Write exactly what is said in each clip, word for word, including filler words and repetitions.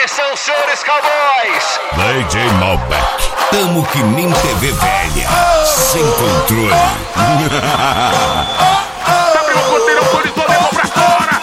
Atenção, senhores cowboys! D J Malbec, tamo que nem T V velha, sem controle. Abriu o ponteiro, autorizou, levou pra fora!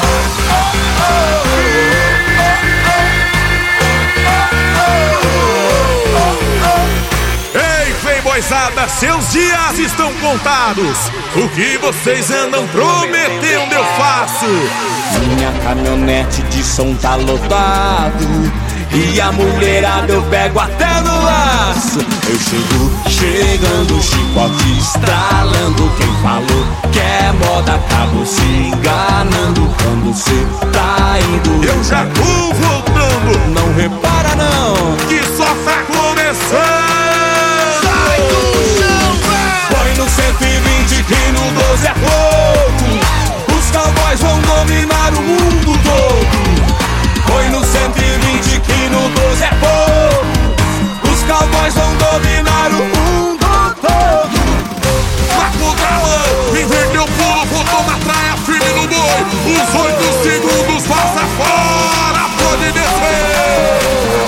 Ei, playboyzada, seus dias estão contados. O que vocês andam prometendo eu faço. Minha caminhonete de som tá lotado e a mulherada eu pego até no laço. Eu chego, chegando, chicote estralando. Quem falou que é moda acabou se enganando. Quando cê tá indo, Eu já tô voltando, não repara não, que só tá começando. sai do chão, véi! Põe no cento e vinte que no doze é pouco. Os cowboys vão dominar o mundo todo. Põe no cento e vinte que no doze é pouco. Os cowboys vão dominar o mundo todo. Marco Galã, inverteu o pulo, botou na traia, firme no boi. Os oito segundos passa fora, pode descer.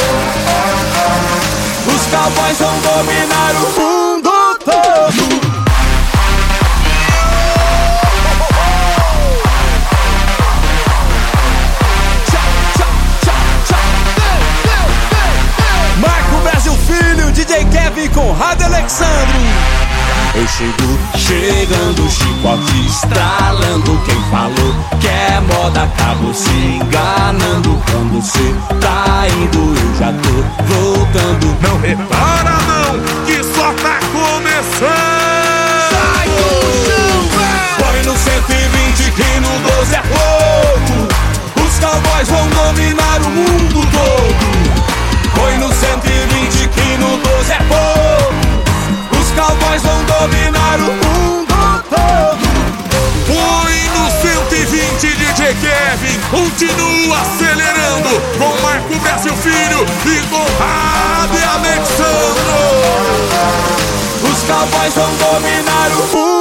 Os cowboys vão dominar o mundo todo. Marco Brasil Filho, D J Kevin com Rádio Alexandre. Eu chego, chegando, chicote estralando. Quem falou que é moda acabou se enganando. Quando cê tá indo, eu já tô voltando. Não repara não, que só tá começando. Sai do chão, véi! Põe no cento e vinte que no doze é pouco. Os cowboys vão dominar o mundo todo. Põe no cento e vinte que no doze é pouco. Os cowboys vão dominar o mundo todo. Põe no cento e vinte, D J Kevin, continua acelerando com Marco Brasil Filho e com Rádio Alexandre. Os cowboys vão dominar o mundo.